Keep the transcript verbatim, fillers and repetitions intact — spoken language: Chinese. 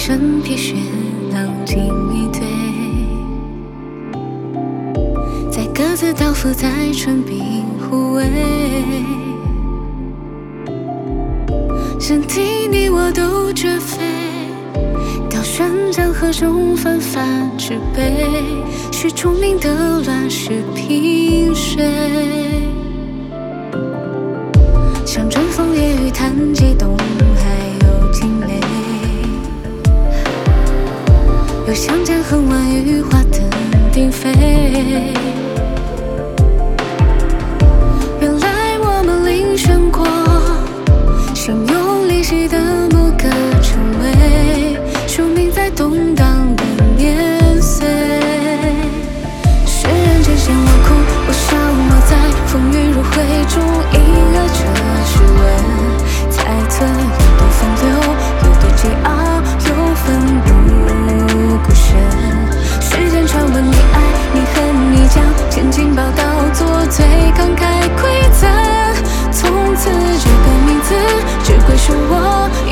身披雪，浪尽一堆，在各自倒伏在唇边互偎，身体你我都绝非，倒悬江河中泛泛之悲，许出名的乱世萍水。像春风夜雨谈激动，还有惊雷，又相见恨晚雨花灯鼎沸。原来我们凌轩过，相拥离析的某个称谓，署名在动荡的年岁。轩然间嫌我哭，我笑落在风雨如灰中，隐约这指纹，猜测有多风流，有多桀骜，又奋不顾身。世间传闻你爱你恨你将千金宝刀作对，慷慨馈赠，从此这个名字只归属我。